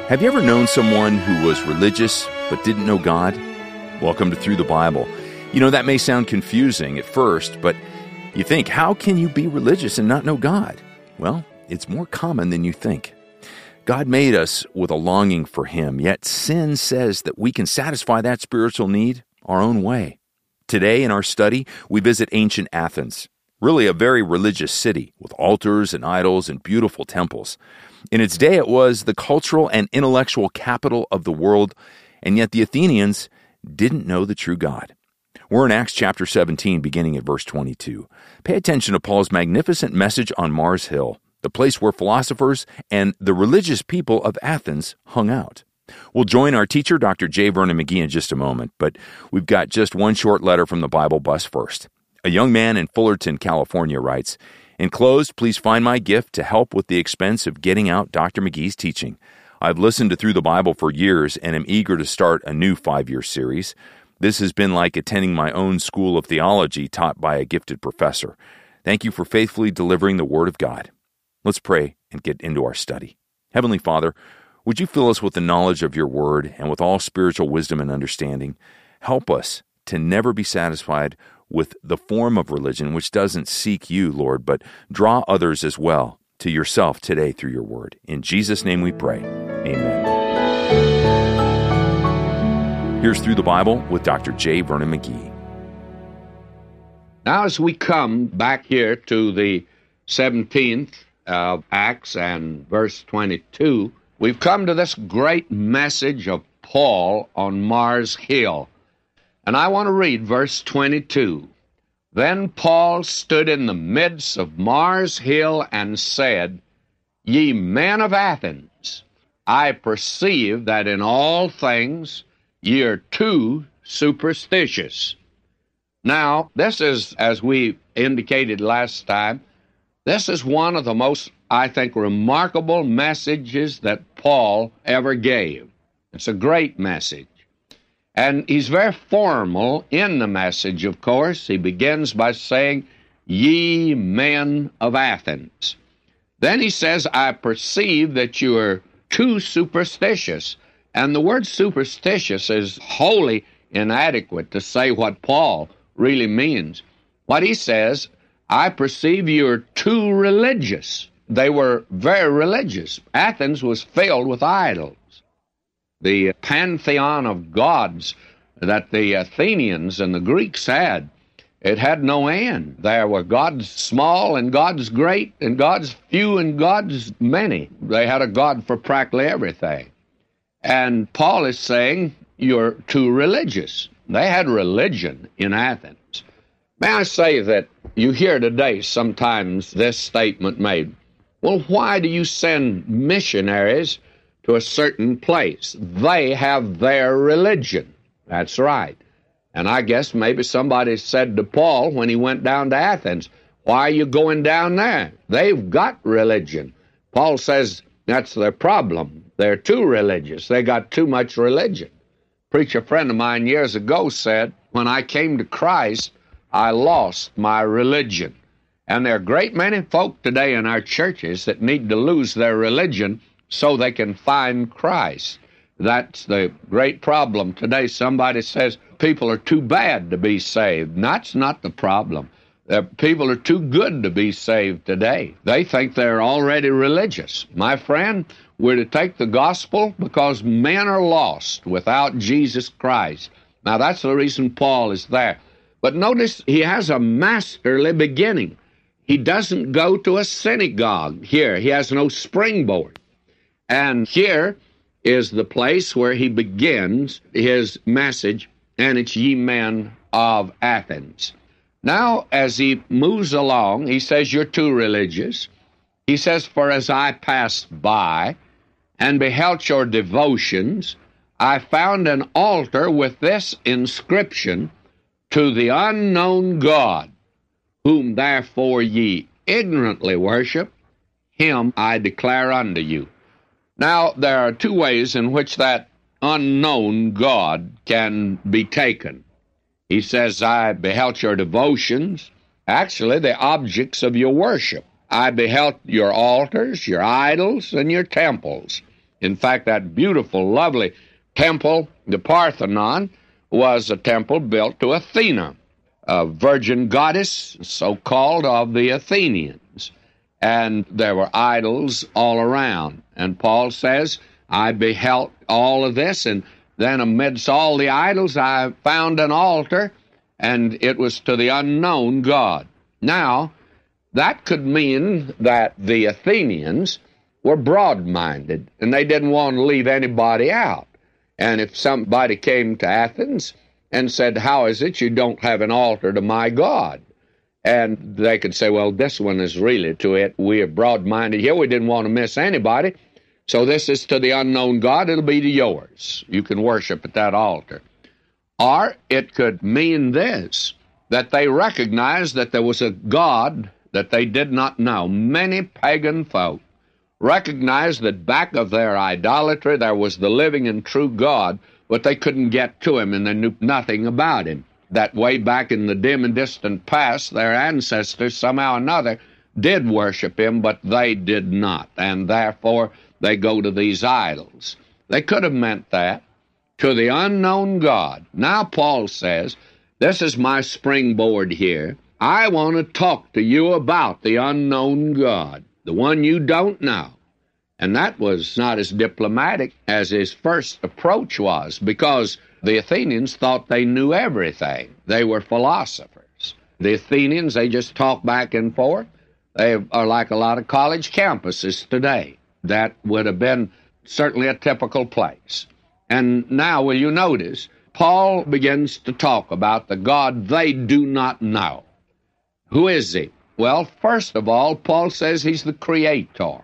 Have you ever known someone who was religious but didn't know God? Welcome to Through the Bible. You know, that may sound confusing at first, but you think, how can you be religious and not know God? Well, it's more common than you think. God made us with a longing for Him, yet sin says that we can satisfy that spiritual need our own way. Today in our study, we visit ancient Athens, really a very religious city with altars and idols and beautiful temples. In its day, it was the cultural and intellectual capital of the world, and yet the Athenians didn't know the true God. We're in Acts chapter 17, beginning at verse 22. Pay attention to Paul's magnificent message on Mars Hill, the place where philosophers and the religious people of Athens hung out. We'll join our teacher, Dr. J. Vernon McGee, in just a moment, but we've got just one short letter from the Bible Bus first. A young man in Fullerton, California writes, "Enclosed, please find my gift to help with the expense of getting out Dr. McGee's teaching. I've listened to Through the Bible for years and am eager to start a new 5-year series. This has been like attending my own school of theology taught by a gifted professor. Thank you for faithfully delivering the Word of God." Let's pray and get into our study. Heavenly Father, would you fill us with the knowledge of your Word and with all spiritual wisdom and understanding? Help us to never be satisfied with the form of religion which doesn't seek you, Lord, but draw others as well to yourself today through your Word. In Jesus' name we pray. Amen. Here's Through the Bible with Dr. J. Vernon McGee. Now as we come back here to the 17th of Acts and verse 22, we've come to this great message of Paul on Mars Hill. And I want to read verse 22. "Then Paul stood in the midst of Mars Hill and said, Ye men of Athens, I perceive that in all things ye are too superstitious." Now, this is, as we indicated last time, this is one of the most, I think, remarkable messages that Paul ever gave. It's a great message. And he's very formal in the message, of course. He begins by saying, "Ye men of Athens." Then he says, "I perceive that you are too superstitious." And the word superstitious is wholly inadequate to say what Paul really means. What he says, "I perceive you are too religious." They were very religious. Athens was filled with idols. The pantheon of gods that the Athenians and the Greeks had, it had no end. There were gods small and gods great and gods few and gods many. They had a god for practically everything. And Paul is saying, you're too religious. They had religion in Athens. May I say that you hear today sometimes this statement made, "Well, why do you send missionaries to a certain place? They have their religion." That's right. And I guess maybe somebody said to Paul when he went down to Athens, "Why are you going down there? They've got religion." Paul says that's their problem. They're too religious. They got too much religion. A preacher friend of mine years ago said, "When I came to Christ, I lost my religion." And there are a great many folk today in our churches that need to lose their religion so they can find Christ. That's the great problem today. Somebody says people are too bad to be saved. That's not the problem. People are too good to be saved today. They think they're already religious. My friend, we're to take the gospel because men are lost without Jesus Christ. Now, that's the reason Paul is there. But notice he has a masterly beginning. He doesn't go to a synagogue here. He has no springboard. And here is the place where he begins his message, and it's ye men of Athens. Now, as he moves along, he says, you're too religious. He says, for as I passed by and beheld your devotions, I found an altar with this inscription, to the unknown God, whom therefore ye ignorantly worship, him I declare unto you. Now, there are two ways in which that unknown God can be taken. He says, I beheld your devotions, actually the objects of your worship. I beheld your altars, your idols, and your temples. In fact, that beautiful, lovely temple, the Parthenon, was a temple built to Athena, a virgin goddess, so-called, of the Athenians. And there were idols all around. And Paul says, I beheld all of this, and then amidst all the idols I found an altar, and it was to the unknown God. Now, that could mean that the Athenians were broad-minded, and they didn't want to leave anybody out. And if somebody came to Athens and said, how is it you don't have an altar to my God? And they could say, well, this one is really to it. We are broad-minded here. We didn't want to miss anybody. So this is to the unknown God. It'll be to yours. You can worship at that altar. Or it could mean this, that they recognized that there was a God that they did not know. Many pagan folk recognized that back of their idolatry there was the living and true God, but they couldn't get to him, and they knew nothing about him. That way back in the dim and distant past, their ancestors somehow or another did worship him, but they did not, and therefore they go to these idols. They could have meant that, to the unknown God. Now Paul says, this is my springboard here. I want to talk to you about the unknown God, the one you don't know. And that was not as diplomatic as his first approach was, because the Athenians thought they knew everything. They were philosophers. The Athenians, they just talk back and forth. They are like a lot of college campuses today. That would have been certainly a typical place. And now, will you notice, Paul begins to talk about the God they do not know. Who is he? Well, first of all, Paul says he's the Creator.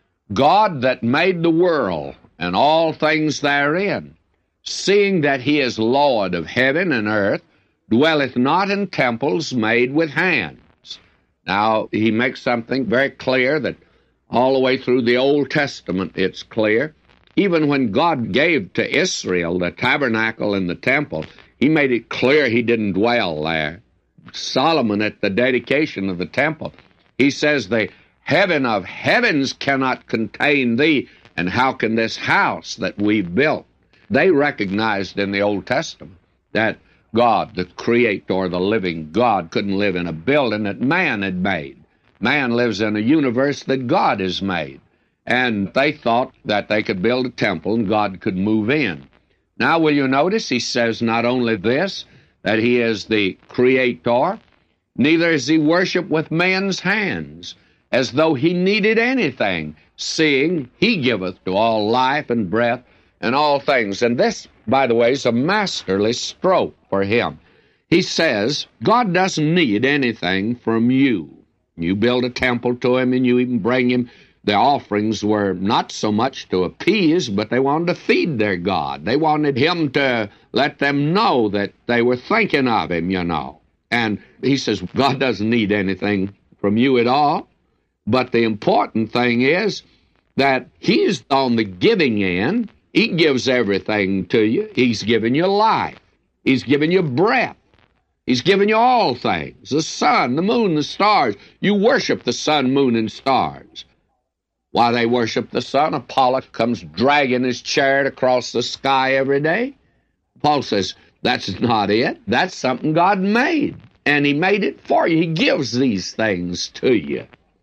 God that made the world and all things therein, seeing that he is Lord of heaven and earth, dwelleth not in temples made with hands. Now, he makes something very clear that all the way through the Old Testament it's clear. Even when God gave to Israel the tabernacle and the temple, he made it clear he didn't dwell there. Solomon, at the dedication of the temple, he says, the heaven of heavens cannot contain thee, and how can this house that we built? They recognized in the Old Testament that God, the Creator, the living God, couldn't live in a building that man had made. Man lives in a universe that God has made. And they thought that they could build a temple and God could move in. Now, will you notice he says not only this, that he is the Creator, neither is he worshipped with men's hands, as though he needed anything, seeing he giveth to all life and breath and all things. And this, by the way, is a masterly stroke for him. He says, God doesn't need anything from you. You build a temple to him and you even bring him. The offerings were not so much to appease, but they wanted to feed their God. They wanted him to let them know that they were thinking of him, you know. And he says, God doesn't need anything from you at all. But the important thing is that he's on the giving end. He gives everything to you. He's given you life. He's given you breath. He's given you all things, the sun, the moon, the stars. You worship the sun, moon, and stars. While they worship the sun, Apollo comes dragging his chariot across the sky every day. Paul says, that's not it. That's something God made, and he made it for you. He gives these things to you,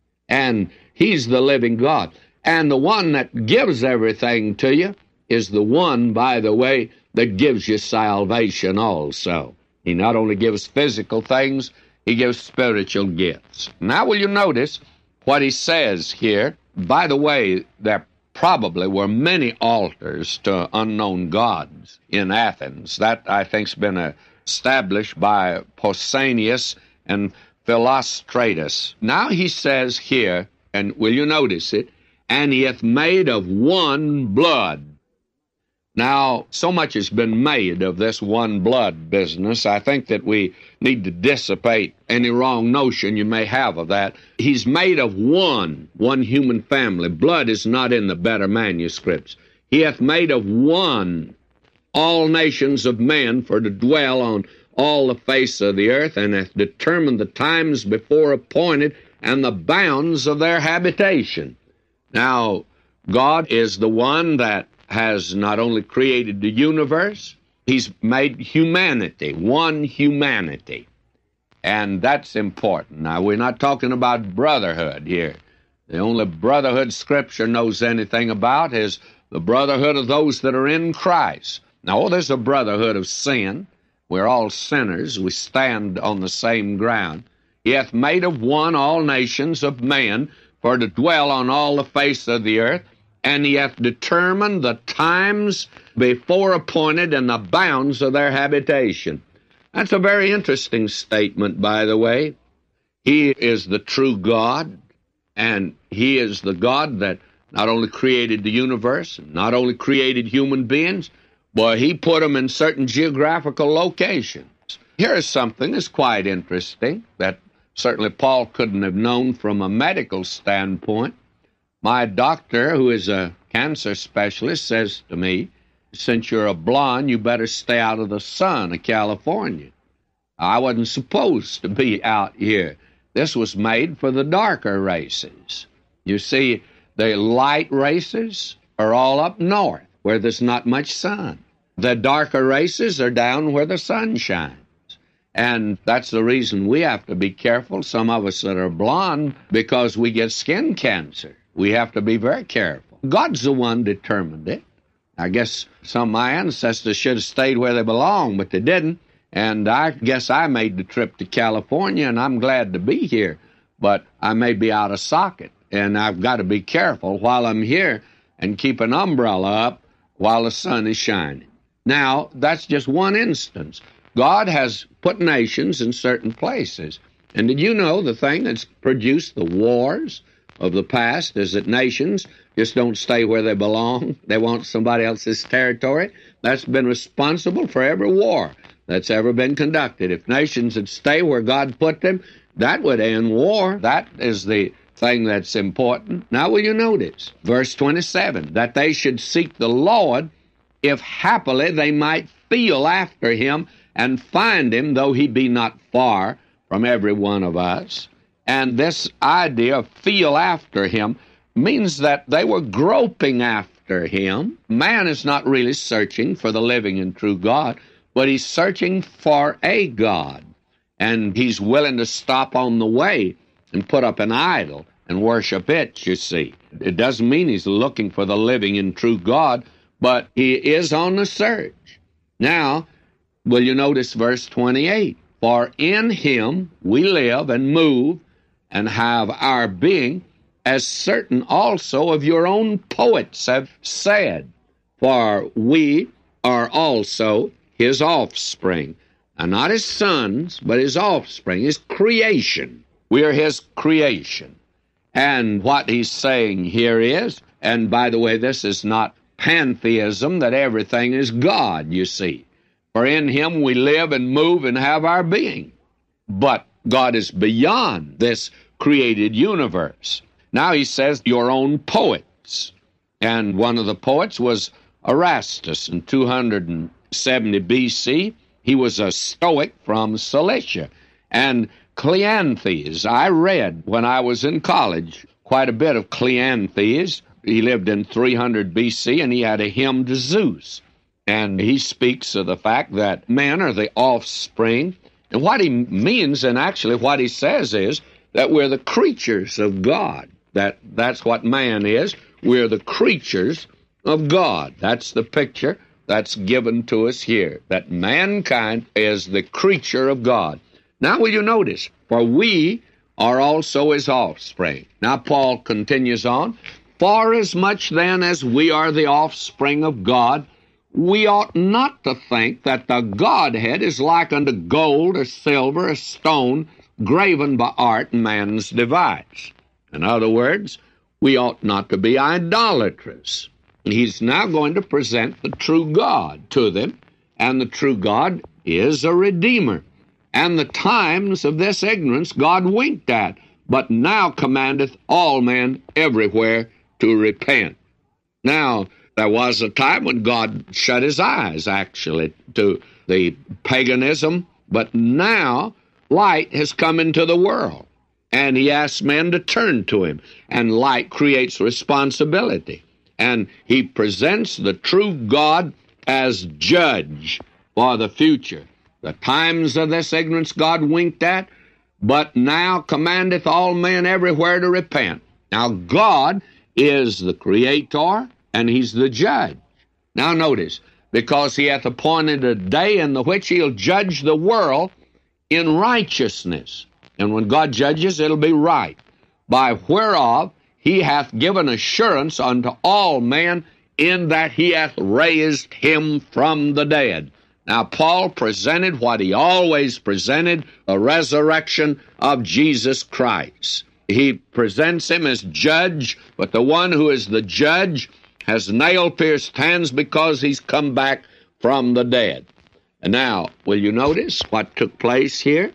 and he's the living God. And the one that gives everything to you is the one, by the way, that gives you salvation also. He not only gives physical things, he gives spiritual gifts. Now, will you notice what he says here? By the way, there probably were many altars to unknown gods in Athens. That, I think, has been established by Pausanias and Philostratus. Now he says here, and will you notice it, and he hath made of one blood. Now, so much has been made of this one blood business. I think that we need to dissipate any wrong notion you may have of that. He's made of one human family. Blood is not in the better manuscripts. He hath made of one all nations of men for to dwell on all the face of the earth, and hath determined the times before appointed and the bounds of their habitation. Now, God is the one that has not only created the universe, He's made humanity, one humanity. And that's important. Now, we're not talking about brotherhood here. The only brotherhood Scripture knows anything about is the brotherhood of those that are in Christ. Now, there's a brotherhood of sin. We're all sinners. We stand on the same ground. He hath made of one all nations of men for to dwell on all the face of the earth, and He hath determined the times before appointed and the bounds of their habitation. That's a very interesting statement, by the way. He is the true God, and He is the God that not only created the universe, not only created human beings, but He put them in certain geographical locations. Here is something that's quite interesting that certainly Paul couldn't have known from a medical standpoint. My doctor, who is a cancer specialist, says to me, since you're a blonde, you better stay out of the sun of California. I wasn't supposed to be out here. This was made for the darker races. You see, the light races are all up north, where there's not much sun. The darker races are down where the sun shines. And that's the reason we have to be careful, some of us that are blonde, because we get skin cancer. We have to be very careful. God's the one determined it. I guess some of my ancestors should have stayed where they belong, but they didn't. And I guess I made the trip to California, and I'm glad to be here. But I may be out of socket, and I've got to be careful while I'm here and keep an umbrella up while the sun is shining. Now, that's just one instance. God has put nations in certain places. And did you know the thing that's produced the wars of the past is that nations just don't stay where they belong. They want somebody else's territory. That's been responsible for every war that's ever been conducted. If nations would stay where God put them, that would end war. That is the thing that's important. Now will you notice, verse 27, that they should seek the Lord, if happily they might feel after Him and find Him, though He be not far from every one of us. And this idea of feel after Him means that they were groping after Him. Man is not really searching for the living and true God, but he's searching for a God. And he's willing to stop on the way and put up an idol and worship it, you see. It doesn't mean he's looking for the living and true God, but he is on the search. Now, will you notice verse 28? For in Him we live and move and have our being, as certain also of your own poets have said, for we are also His offspring. And not His sons, but His offspring, His creation. We are His creation. And what he's saying here is, and by the way, this is not pantheism, that everything is God, you see. For in Him we live and move and have our being. But God is beyond this created universe. Now he says, your own poets. And one of the poets was Erastus in 270 B.C. He was a Stoic from Cilicia. And Cleanthes, I read when I was in college quite a bit of Cleanthes. He lived in 300 B.C., and he had a hymn to Zeus. And he speaks of the fact that men are the offspring. And what he means, and actually what he says, is that we're the creatures of God. That's what man is. We're the creatures of God. That's the picture that's given to us here, that mankind is the creature of God. Now will you notice, for we are also His offspring. Now Paul continues on, for as much then as we are the offspring of God, we ought not to think that the Godhead is like unto gold or silver or stone graven by art and man's device. In other words, we ought not to be idolatrous. He's now going to present the true God to them, and the true God is a Redeemer. And the times of this ignorance God winked at, but now commandeth all men everywhere to repent. Now, there was a time when God shut His eyes, actually, to the paganism, but now light has come into the world, and He asks men to turn to Him, and light creates responsibility. And he presents the true God as judge for the future. The times of this ignorance God winked at, but now commandeth all men everywhere to repent. Now God is the creator, and he's the judge. Now notice, because he hath appointed a day in the which he'll judge the world in righteousness. And when God judges, it'll be right. By whereof he hath given assurance unto all men, in that he hath raised him from the dead. Now, Paul presented what he always presented, a resurrection of Jesus Christ. He presents him as judge, but the one who is the judge has nail-pierced hands because he's come back from the dead. And now, will you notice what took place here?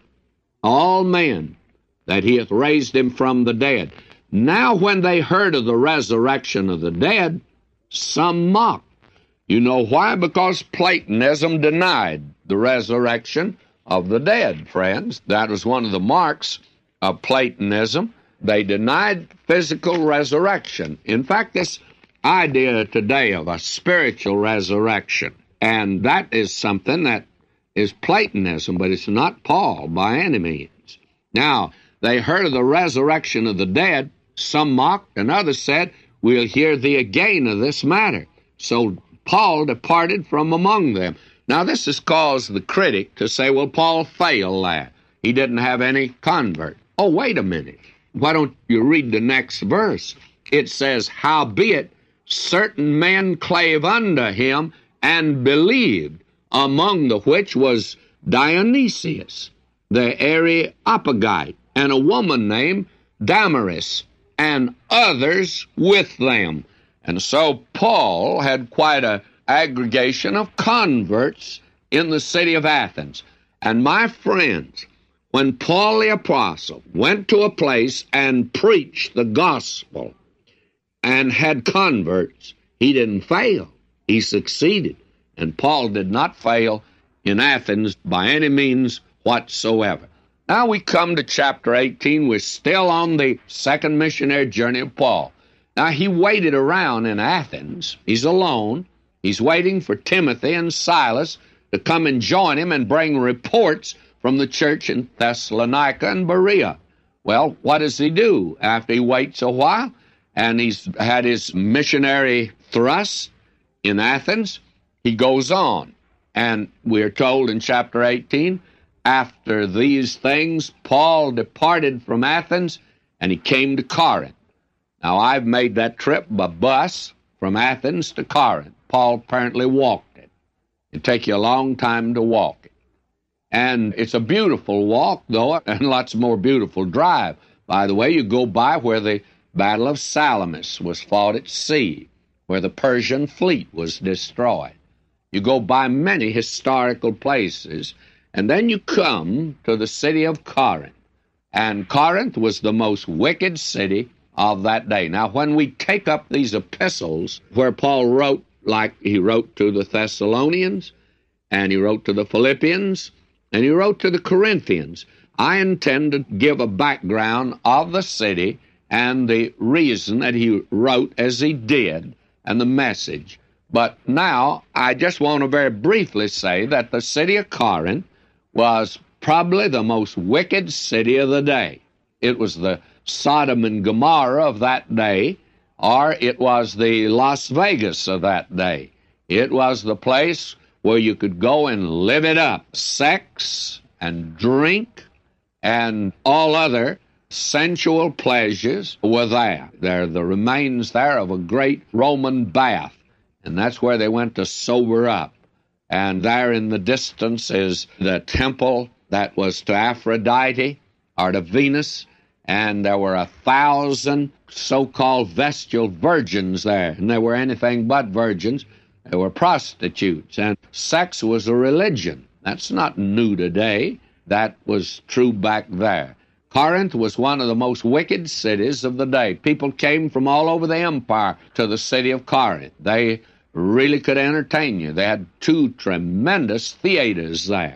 All men, that he hath raised him from the dead. Now, when they heard of the resurrection of the dead, some mocked. You know why? Because Platonism denied the resurrection of the dead, friends. That was one of the marks of Platonism. They denied physical resurrection. In fact, this idea today of a spiritual resurrection, and that is something that is Platonism, but it's not Paul by any means. Now, they heard of the resurrection of the dead. Some mocked, and others said, we'll hear thee again of this matter. So Paul departed from among them. Now, this has caused the critic to say, well, Paul failed that. He didn't have any convert. Oh, wait a minute. Why don't you read the next verse? It says, howbeit certain men clave unto him and believed, among the which was Dionysius, the Areopagite, and a woman named Damaris, and others with them. And so Paul had quite an aggregation of converts in the city of Athens. And my friends, when Paul the Apostle went to a place and preached the gospel and had converts, he didn't fail. He succeeded. And Paul did not fail in Athens by any means whatsoever. Now we come to chapter 18. We're still on the second missionary journey of Paul. Now he waited around in Athens. He's alone. He's waiting for Timothy and Silas to come and join him and bring reports from the church in Thessalonica and Berea. Well, what does he do after he waits a while and he's had his missionary thrust in Athens? He goes on, and we're told in chapter 18, after these things, Paul departed from Athens, and he came to Corinth. Now, I've made that trip by bus from Athens to Corinth. Paul apparently walked it. It'd take you a long time to walk it. And it's a beautiful walk, though, and lots more beautiful drive. By the way, you go by where the Battle of Salamis was fought at sea, where the Persian fleet was destroyed. You go by many historical places, and then you come to the city of Corinth. And Corinth was the most wicked city of that day. Now, when we take up these epistles where Paul wrote, like he wrote to the Thessalonians, and he wrote to the Philippians, and he wrote to the Corinthians, I intend to give a background of the city and the reason that he wrote as he did, and the message. But now, I just want to very briefly say that the city of Corinth was probably the most wicked city of the day. It was the Sodom and Gomorrah of that day, or it was the Las Vegas of that day. It was the place where you could go and live it up. Sex and drink and all other sensual pleasures were there. They're the remains there of a great Roman bath. And that's where they went to sober up. And there in the distance is the temple that was to Aphrodite or to Venus. And there were 1,000 so-called vestal virgins there. And they were anything but virgins. They were prostitutes. And sex was a religion. That's not new today. That was true back there. Corinth was one of the most wicked cities of the day. People came from all over the empire to the city of Corinth. They really could entertain you. They had 2 tremendous theaters there.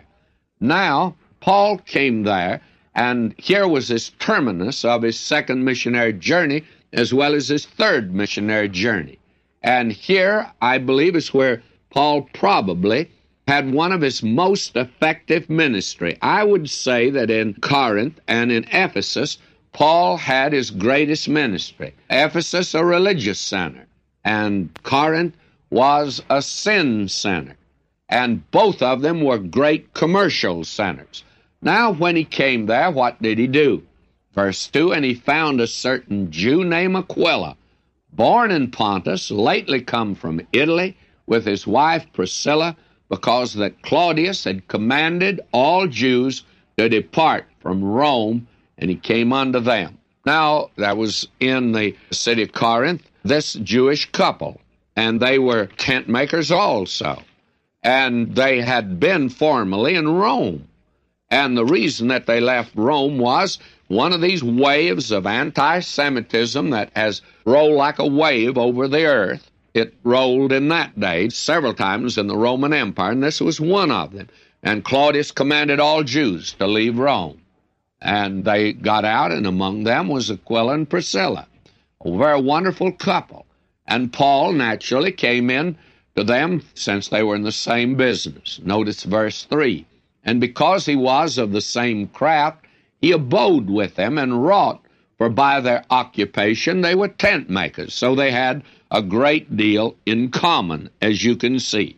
Now, Paul came there, and here was his terminus of his second missionary journey, as well as his third missionary journey. And here, I believe, is where Paul probably had one of his most effective ministry. I would say that in Corinth and in Ephesus, Paul had his greatest ministry. Ephesus, a religious center, and Corinth was a sin center. And both of them were great commercial centers. Now, when he came there, what did he do? Verse 2, and he found a certain Jew named Aquila, born in Pontus, lately come from Italy, with his wife Priscilla, because that Claudius had commanded all Jews to depart from Rome, and he came unto them. Now, that was in the city of Corinth, this Jewish couple, and they were tent makers also. And they had been formerly in Rome. And the reason that they left Rome was one of these waves of anti-Semitism that has rolled like a wave over the earth. It rolled in that day several times in the Roman Empire, and this was one of them. And Claudius commanded all Jews to leave Rome. And they got out, and among them was Aquila and Priscilla, a very wonderful couple. And Paul naturally came in to them since they were in the same business. Notice verse 3. And because he was of the same craft, he abode with them and wrought, for by their occupation they were tent makers. So they had a great deal in common, as you can see.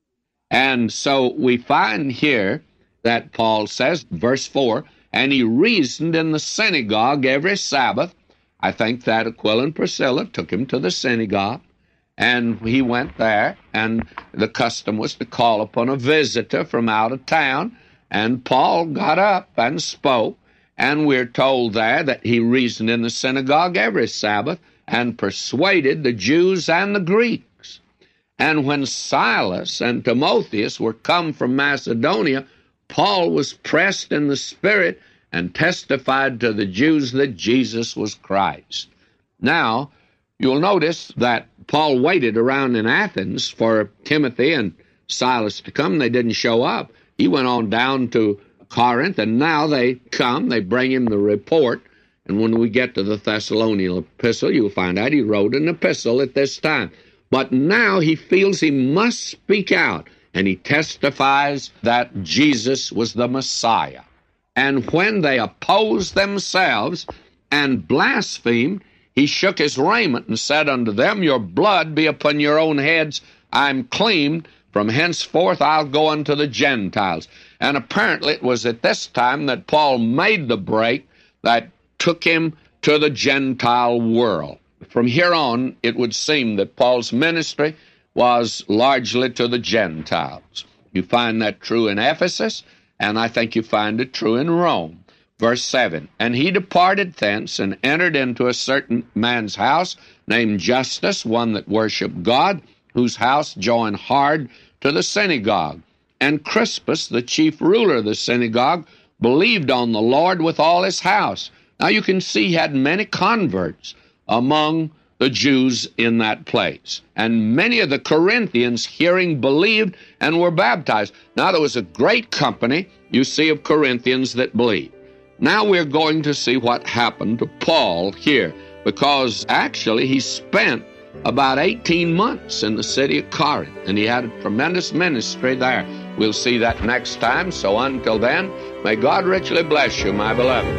And so we find here that Paul says, verse 4, and he reasoned in the synagogue every Sabbath. I think that Aquila and Priscilla took him to the synagogue, and he went there, and the custom was to call upon a visitor from out of town, and Paul got up and spoke, and we're told there that he reasoned in the synagogue every Sabbath and persuaded the Jews and the Greeks. And when Silas and Timotheus were come from Macedonia, Paul was pressed in the Spirit and testified to the Jews that Jesus was Christ. Now, you'll notice that Paul waited around in Athens for Timothy and Silas to come. They didn't show up. He went on down to Corinth, and now they come. They bring him the report. And when we get to the Thessalonian epistle, you'll find out he wrote an epistle at this time. But now he feels he must speak out, and he testifies that Jesus was the Messiah. And when they opposed themselves and blasphemed, he shook his raiment and said unto them, your blood be upon your own heads. I'm clean. From henceforth I'll go unto the Gentiles. And apparently it was at this time that Paul made the break that took him to the Gentile world. From here on, it would seem that Paul's ministry was largely to the Gentiles. You find that true in Ephesus, and I think you find it true in Rome. Verse 7, and he departed thence and entered into a certain man's house named Justus, one that worshipped God, whose house joined hard to the synagogue. And Crispus, the chief ruler of the synagogue, believed on the Lord with all his house. Now you can see he had many converts among the Jews in that place. And many of the Corinthians, hearing, believed and were baptized. Now there was a great company, you see, of Corinthians that believed. Now we're going to see what happened to Paul here, because actually he spent about 18 months in the city of Corinth, and he had a tremendous ministry there. We'll see that next time, so until then, may God richly bless you, my beloved.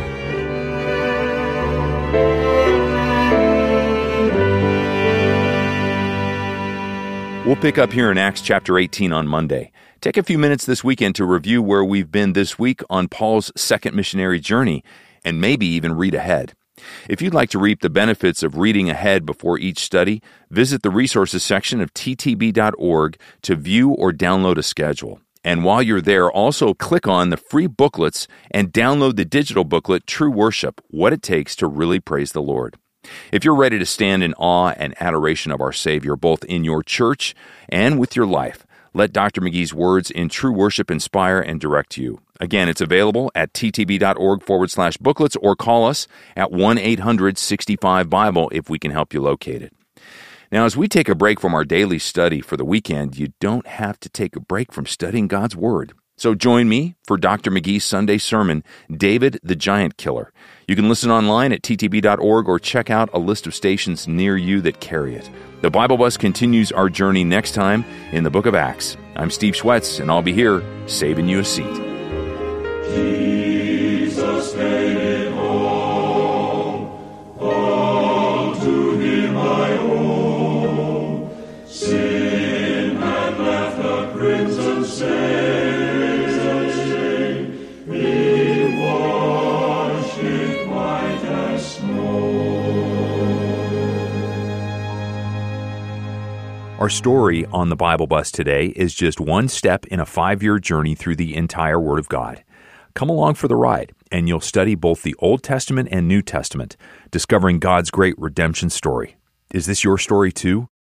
We'll pick up here in Acts chapter 18 on Monday. Take a few minutes this weekend to review where we've been this week on Paul's second missionary journey, and maybe even read ahead. If you'd like to reap the benefits of reading ahead before each study, visit the resources section of ttb.org to view or download a schedule. And while you're there, also click on the free booklets and download the digital booklet, True Worship, What It Takes to Really Praise the Lord. If you're ready to stand in awe and adoration of our Savior, both in your church and with your life, let Dr. McGee's words in True Worship inspire and direct you. Again, it's available at ttb.org/booklets or call us at 1-800-65-BIBLE if we can help you locate it. Now, as we take a break from our daily study for the weekend, you don't have to take a break from studying God's Word. So join me for Dr. McGee's Sunday sermon, David the Giant Killer. You can listen online at ttb.org or check out a list of stations near you that carry it. The Bible Bus continues our journey next time in the book of Acts. I'm Steve Schwetz, and I'll be here saving you a seat. Jesus made it all to Him I owe. Sin had left a crimson stain, He washed it white as snow. Our story on the Bible Bus today is just one step in a 5-year journey through the entire Word of God. Come along for the ride, and you'll study both the Old Testament and New Testament, discovering God's great redemption story. Is this your story too?